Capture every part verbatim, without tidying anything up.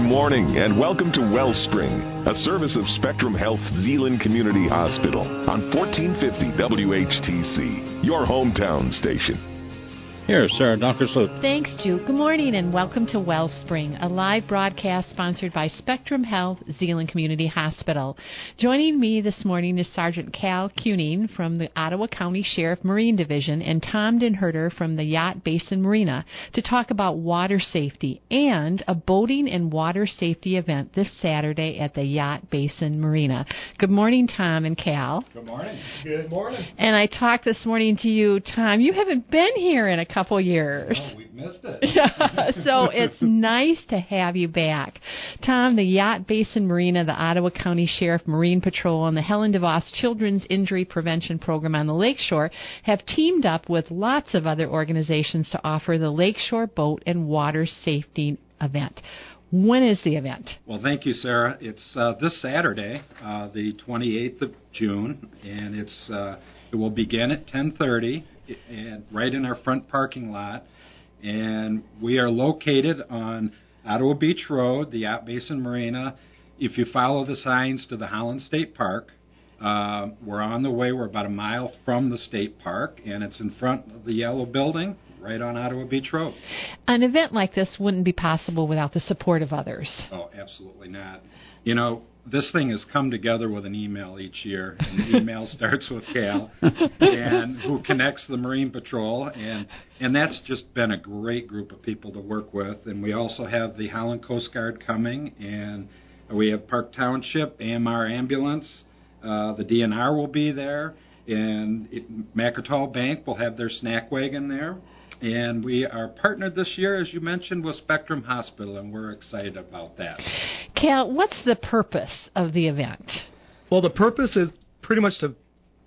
morning and welcome to Wellspring, a service of Spectrum Health Zeeland Community Hospital on fourteen fifty W H T C, your hometown station. Here's Sarah Dunkersloot. Thanks, Juke. Good morning and welcome to Wellspring, a live broadcast sponsored by Spectrum Health Zeeland Community Hospital. Joining me this morning is Sergeant Cal Kuning from the Ottawa County Sheriff Marine Division and Tom Denherter from the Yacht Basin Marina to talk about water safety and a boating and water safety event this Saturday at the Yacht Basin Marina. Good morning, Tom and Cal. Good morning. Good morning. And I talked this morning to you, Tom. You haven't been here in a couple couple years. Oh, we've missed it. So it's nice to have you back. Tom, the Yacht Basin Marina, the Ottawa County Sheriff Marine Patrol, and the Helen DeVos Children's Injury Prevention Program on the Lakeshore have teamed up with lots of other organizations to offer the Lakeshore Boat and Water Safety event. When is the event? Well, thank you, Sarah. It's uh, this Saturday, uh, the twenty-eighth of June, and it's uh, it will begin at ten thirty. And right in our front parking lot, and we are located on Ottawa Beach Road, the Yacht Basin Marina. If you follow the signs to the Holland State Park, uh, we're on the way. We're about a mile from the state park, and it's in front of the yellow building, right on Ottawa Beach Road. An event like this wouldn't be possible without the support of others. Oh, absolutely not. You know, this thing has come together with an email each year, and the email starts with Cal, and who connects the Marine Patrol, and and that's just been a great group of people to work with. And we also have the Holland Coast Guard coming, and we have Park Township, A M R Ambulance, uh, the D N R will be there, and it, Mackertall Bank will have their snack wagon there. And we are partnered this year, as you mentioned, with Spectrum Hospital, and we're excited about that. Cal, what's the purpose of the event? Well, the purpose is pretty much to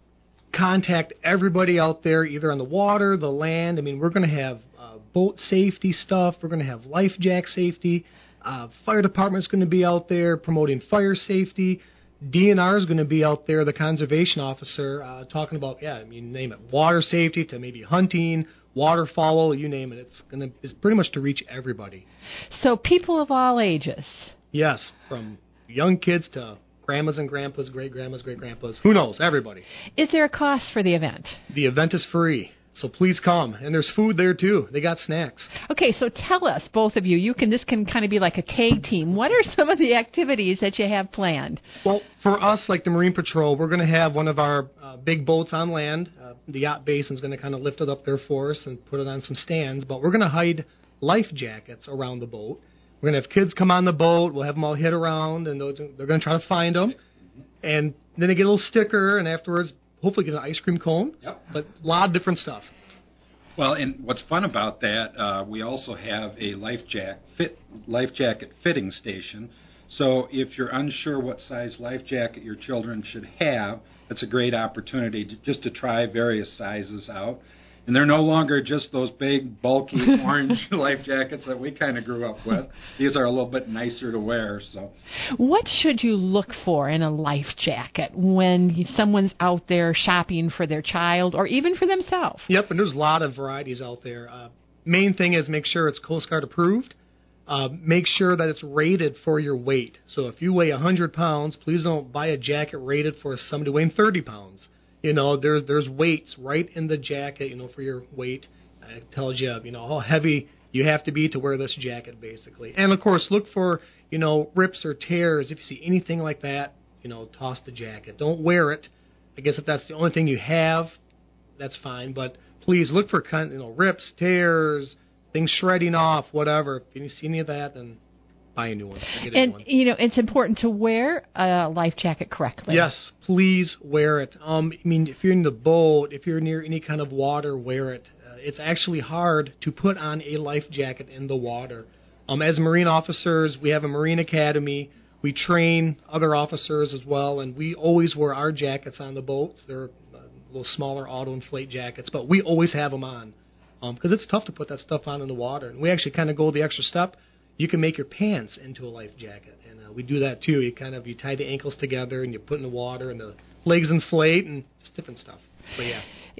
contact everybody out there, either on the water, the land. I mean, we're going to have uh, boat safety stuff. We're going to have life jack safety. Uh, fire department's going to be out there promoting fire safety. D N R is going to be out there, the conservation officer, uh, talking about, yeah, I mean, name it, water safety to maybe hunting, waterfowl, you name it. It's going to it's pretty much to reach everybody. So people of all ages. Yes, from young kids to grandmas and grandpas, great-grandmas, great-grandpas. Who knows? Everybody. Is there a cost for the event? The event is free, so please come. And there's food there, too. They got snacks. Okay, so tell us, both of you, you can. This can kind of be like a tag team. What are some of the activities that you have planned? Well, for us, like the Marine Patrol, we're going to have one of our uh, big boats on land. Uh, the Yacht Basin's going to kind of lift it up there for us and put it on some stands. But we're going to hide life jackets around the boat. We're going to have kids come on the boat. We'll have them all hit around, and they're going to try to find them. And then they get a little sticker, and afterwards, hopefully get an ice cream cone. Yep. But a lot of different stuff. Well, and what's fun about that, uh, we also have a life jack fit life jacket fitting station. So if you're unsure what size life jacket your children should have, that's a great opportunity to, just to try various sizes out. And they're no longer just those big, bulky orange life jackets that we kind of grew up with. These are a little bit nicer to wear. So, what should you look for in a life jacket when someone's out there shopping for their child or even for themselves? Yep, and there's a lot of varieties out there. Uh, main thing is make sure it's Coast Guard approved. Uh, make sure that it's rated for your weight. So if you weigh one hundred pounds, please don't buy a jacket rated for somebody weighing thirty pounds. You know, there's there's weights right in the jacket, you know, for your weight. It tells you, you know, how heavy you have to be to wear this jacket, basically. And, of course, look for, you know, rips or tears. If you see anything like that, you know, toss the jacket. Don't wear it. I guess if that's the only thing you have, that's fine. But please look for, you know, rips, tears, things shredding off, whatever. If you see any of that, then buy a new one. Get a and, new one. you know, it's important to wear a life jacket correctly. Yes, please wear it. Um, I mean, if you're in the boat, if you're near any kind of water, wear it. Uh, it's actually hard to put on a life jacket in the water. Um, as Marine officers, we have a Marine Academy. We train other officers as well, and we always wear our jackets on the boats. They're uh, little smaller auto-inflate jackets, but we always have them on because um, it's tough to put that stuff on in the water. And we actually kind of go the extra step. You can make your pants into a life jacket, and uh, we do that too. You kind of you tie the ankles together, and you put in the water, and the legs inflate, and just different stuff. But yeah.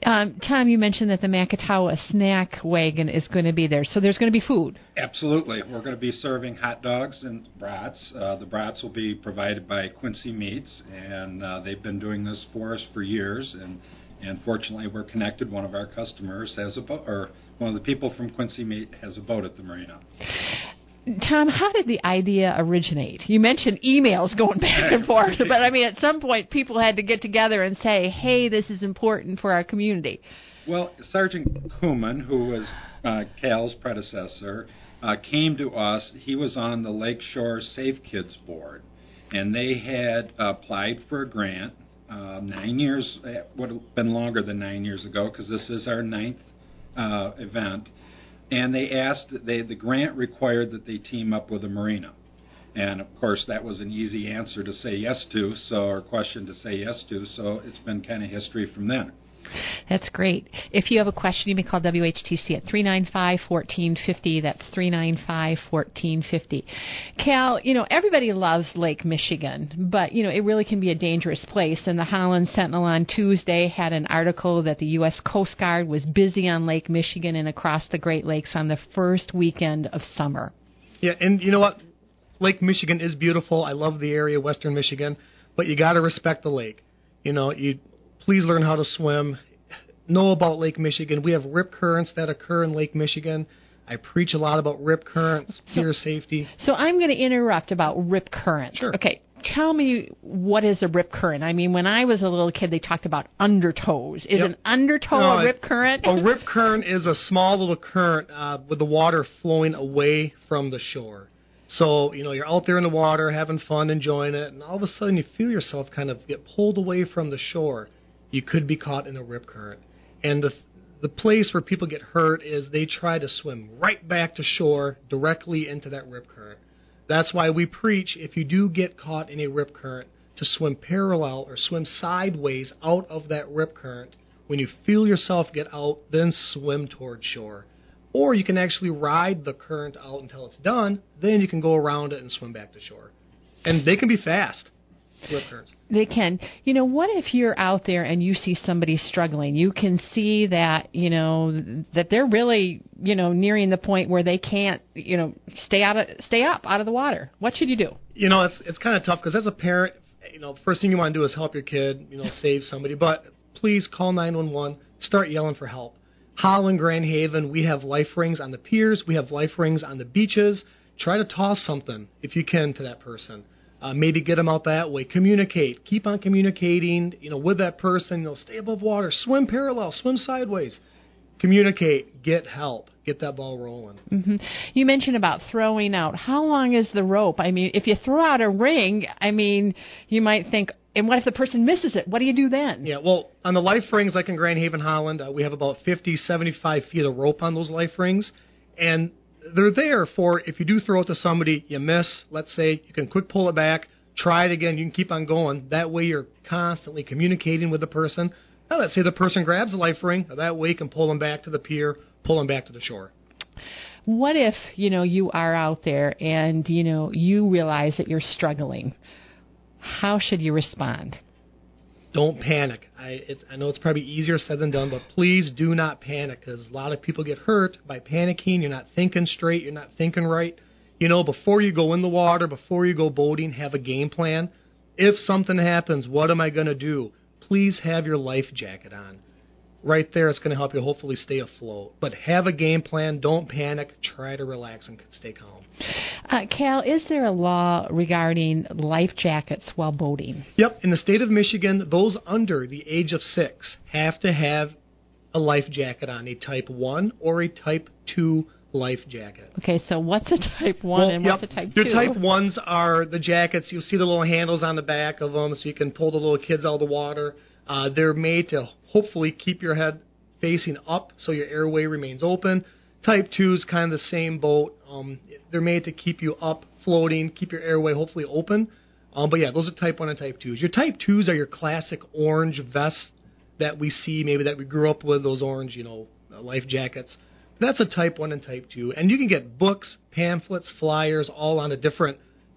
Um, Tom, you mentioned that the Makatawa snack wagon is going to be there, so there's going to be food. Absolutely. We're going to be serving hot dogs and brats. Uh, the brats will be provided by Quincy Meats, and uh, they've been doing this for us for years, and, and fortunately we're connected. One of our customers has a boat, or one of the people from Quincy Meat has a boat at the marina. Tom, how did the idea originate? You mentioned emails going back and forth, but I mean, at some point, people had to get together and say, hey, this is important for our community. Well, Sergeant Kuhlman, who was uh, Cal's predecessor, uh, came to us. He was on the Lakeshore Safe Kids Board, and they had applied for a grant uh, nine years, it would have been longer than nine years ago, because this is our ninth uh, event. And they asked, they, the grant required that they team up with a marina. And, of course, that was an easy answer to say yes to, so or question to say yes to, so it's been kind of history from then. That's great. If you have a question, you may call W H T C at three nine five, one four five zero. That's three nine five, one four five zero. Cal, you know, everybody loves Lake Michigan, but, you know, it really can be a dangerous place. And the Holland Sentinel on Tuesday had an article that the U S Coast Guard was busy on Lake Michigan and across the Great Lakes on the first weekend of summer. Yeah, and you know what? Lake Michigan is beautiful. I love the area, Western Michigan, but you got to respect the lake. You know, you please learn how to swim. Know about Lake Michigan. We have rip currents that occur in Lake Michigan. I preach a lot about rip currents, pier so, safety. So I'm going to interrupt about rip currents. Sure. Okay, tell me, what is a rip current? I mean, when I was a little kid, they talked about undertows. Is yep. an undertow no, a rip current? A rip current is a small little current uh, with the water flowing away from the shore. So, you know, you're out there in the water having fun, enjoying it, and all of a sudden you feel yourself kind of get pulled away from the shore. You could be caught in a rip current. And the the place where people get hurt is they try to swim right back to shore directly into that rip current. That's why we preach, if you do get caught in a rip current, to swim parallel or swim sideways out of that rip current. When you feel yourself get out, then swim toward shore. Or you can actually ride the current out until it's done, then you can go around it and swim back to shore. And they can be fast. Rip currents. They can. You know, what if you're out there and you see somebody struggling? You can see that, you know, that they're really, you know, nearing the point where they can't, you know, stay out of, stay up out of the water. What should you do? You know, it's it's kind of tough because as a parent, you know, first thing you want to do is help your kid, you know, save somebody. But please call nine one one. Start yelling for help. Holland, Grand Haven, we have life rings on the piers. We have life rings on the beaches. Try to toss something, if you can, to that person. Uh, maybe get them out that way. Communicate. Keep on communicating, you know, with that person. You know, stay above water. Swim parallel. Swim sideways. Communicate. Get help. Get that ball rolling. Mm-hmm. You mentioned about throwing out. How long is the rope? I mean, if you throw out a ring, I mean, you might think, and what if the person misses it? What do you do then? Yeah, well, on the life rings, like in Grand Haven, Holland, uh, we have about fifty, seventy-five feet of rope on those life rings. And they're there for if you do throw it to somebody, you miss, let's say, you can quick pull it back, try it again, you can keep on going. That way you're constantly communicating with the person. Now, let's say the person grabs a life ring, that way you can pull them back to the pier, pull them back to the shore. What if, you know, you are out there and, you know, you realize that you're struggling? How should you respond? Don't panic. I, it's, I know it's probably easier said than done, but please do not panic because a lot of people get hurt by panicking. You're not thinking straight. You're not thinking right. You know, before you go in the water, before you go boating, have a game plan. If something happens, what am I going to do? Please have your life jacket on. Right there, it's going to help you hopefully stay afloat. But have a game plan. Don't panic. Try to relax and stay calm. Uh, Cal, is there a law regarding life jackets while boating? Yep. In the state of Michigan, those under the age of six have to have a life jacket on, a type one or a type two life jacket. Okay, so what's a type one well, and yep. what's a type two? The type ones are the jackets. You'll see the little handles on the back of them so you can pull the little kids out of the water. Uh, they're made to hopefully keep your head facing up so your airway remains open. Type two is kind of the same boat. Um, they're made to keep you up, floating, keep your airway hopefully open. Um, but yeah, those are type one and type twos. Your type twos are your classic orange vests that we see, maybe that we grew up with, those orange, you know, life jackets. That's a type one and type two. And you can get books, pamphlets, flyers, all on a different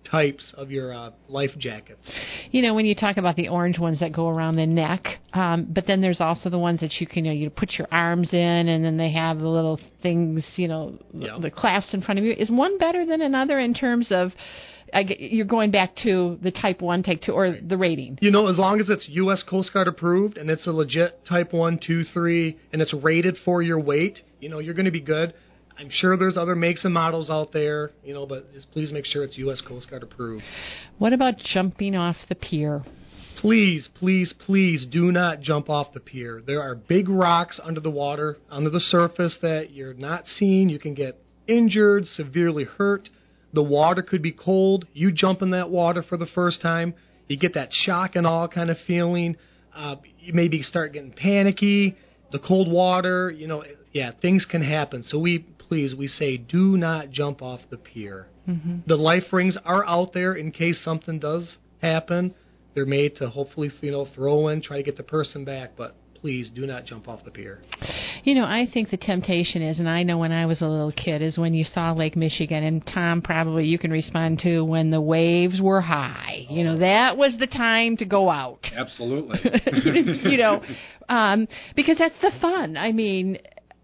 types of your uh, life jackets. You know, when you talk about the orange ones that go around the neck, um, but then there's also the ones that you can, you know, you put your arms in, and then they have the little things, you know, Yep. the clasps in front of you. Is one better than another in terms of, I get, you're going back to the type one, type two, or the rating? You know, as long as it's U S Coast Guard approved and it's a legit type one, two, three, and it's rated for your weight, you know, you're going to be good. I'm sure there's other makes and models out there, you know, but just please make sure it's U S Coast Guard approved. What about jumping off the pier? Please, please, please do not jump off the pier. There are big rocks under the water, under the surface that you're not seeing. You can get injured, severely hurt. The water could be cold. You jump in that water for the first time, you get that shock and awe kind of feeling. Uh, you maybe start getting panicky. The cold water, you know, yeah, things can happen. So we, please, we say do not jump off the pier. Mm-hmm. The life rings are out there in case something does happen. They're made to hopefully, you know, throw in, try to get the person back, but please do not jump off the pier. You know, I think the temptation is, and I know when I was a little kid, is when you saw Lake Michigan, and Tom, probably you can respond to, when the waves were high. You know, that was the time to go out. Absolutely. You know, um, because that's the fun. I mean,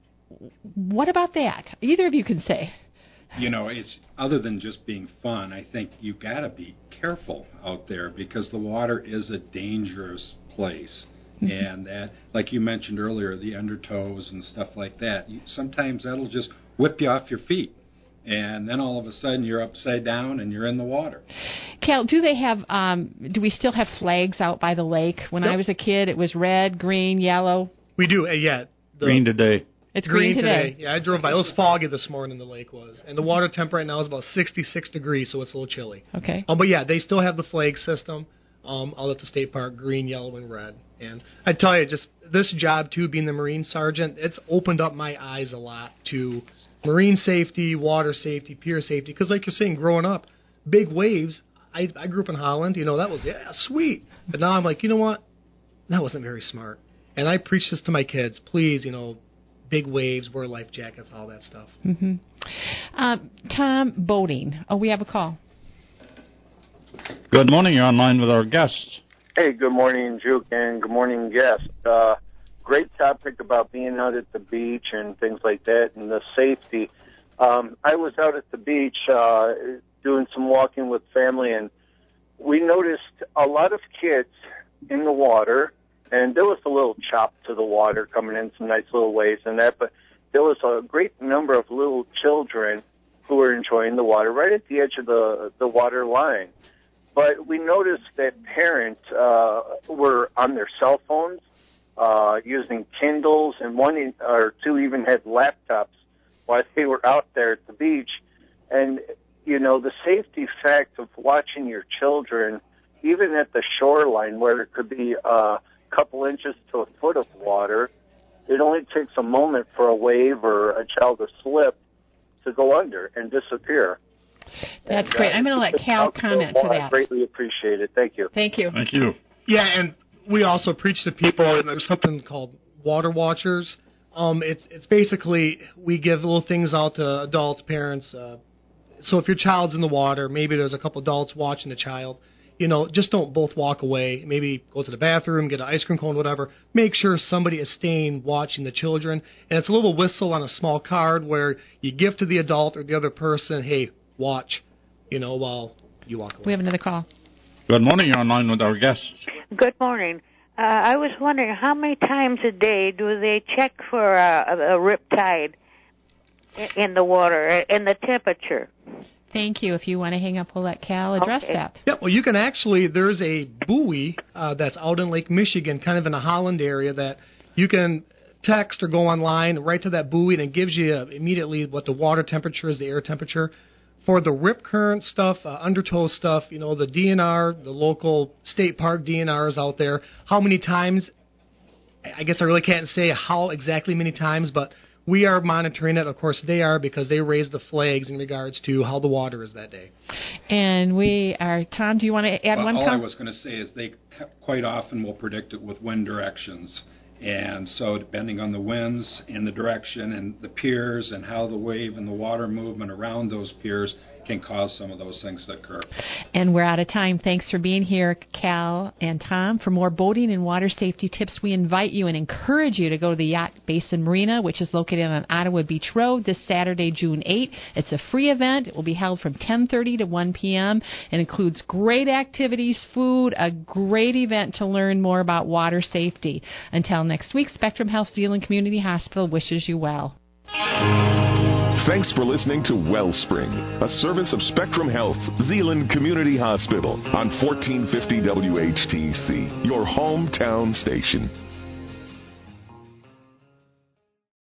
what about that? Either of you can say. You know, it's other than just being fun, I think you got to be careful out there because the water is a dangerous place. Mm-hmm. And that, like you mentioned earlier, the undertows and stuff like that, you, sometimes that'll just whip you off your feet. And then all of a sudden you're upside down and you're in the water. Cal, do they have, um, do we still have flags out by the lake? When Yep. I was a kid, it was red, green, yellow. We do, uh, yeah. The, Green today. It's green, green today. today. Yeah, I drove by. It was foggy this morning, the lake was. And the water temp right now is about sixty-six degrees, so it's a little chilly. Okay. Um, but yeah, they still have the flag system um, out at the state park, green, yellow, and red. And I tell you, just this job, too, being the Marine Sergeant, it's opened up my eyes a lot to marine safety, water safety, pier safety. Because like you're saying, growing up, big waves, I, I grew up in Holland, you know, that was, yeah, sweet. But now I'm like, you know what? That wasn't very smart. And I preach this to my kids. Please, you know, big waves, wear life jackets, all that stuff. Mm-hmm. Um, Tom, boating. Oh, we have a call. Good morning. You're online with our guests. Hey, good morning, Juke, and good morning, guest. Uh, great topic about being out at the beach and things like that and the safety. Um, I was out at the beach uh, doing some walking with family, and we noticed a lot of kids in the water, and there was a little chop to the water coming in, some nice little waves and that, but there was a great number of little children who were enjoying the water right at the edge of the, the water line. But we noticed that parents uh, were on their cell phones, uh, using Kindles, and one or two even had laptops while they were out there at the beach. And, you know, the safety fact of watching your children, even at the shoreline where there could be a couple inches to a foot of water, it only takes a moment for a wave or a child to slip to go under and disappear. That's and, great. Uh, I'm going to let Cal comment to that. I greatly appreciate it. Thank you. Thank you. Thank you. Yeah, and we also preach to people, and there's something called water watchers. Um, it's it's basically we give little things out to adults, parents. Uh, so if your child's in the water, maybe there's a couple adults watching the child. You know, just don't both walk away. Maybe go to the bathroom, get an ice cream cone, whatever. Make sure somebody is staying watching the children. And it's a little whistle on a small card where you give to the adult or the other person, hey, watch, you know, while you walk away. We have another call. Good morning. You're online with our guests. Good morning. Uh, I was wondering how many times a day do they check for a, a rip tide in the water and the temperature? Thank you. If you want to hang up, we'll let Cal address Okay. that. Yeah, well, you can actually, there's a buoy uh, that's out in Lake Michigan, kind of in the Holland area, that you can text or go online right to that buoy, and it gives you uh, immediately what the water temperature is, the air temperature. For the rip current stuff, uh, undertow stuff, you know, the D N R, the local state park D N Rs out there, how many times, I guess I really can't say how exactly many times, but we are monitoring it. Of course, they are, because they raise the flags in regards to how the water is that day. And we are, Tom, do you want to add Well, one all comment? I was going to say is they quite often will predict it with wind directions. And so depending on the winds and the direction and the piers and how the wave and the water movement around those piers can cause some of those things to occur. And we're out of time. Thanks for being here, Cal and Tom. For more boating and water safety tips, we invite you and encourage you to go to the Yacht Basin Marina, which is located on Ottawa Beach Road, this Saturday, June eighth. It's a free event. It will be held from ten thirty to one p.m. It includes great activities, food, a great event to learn more about water safety. Until next week, Spectrum Health Zeeland Community Hospital wishes you well. Thanks for listening to Wellspring, a service of Spectrum Health Zeeland Community Hospital on fourteen fifty W H T C, your hometown station.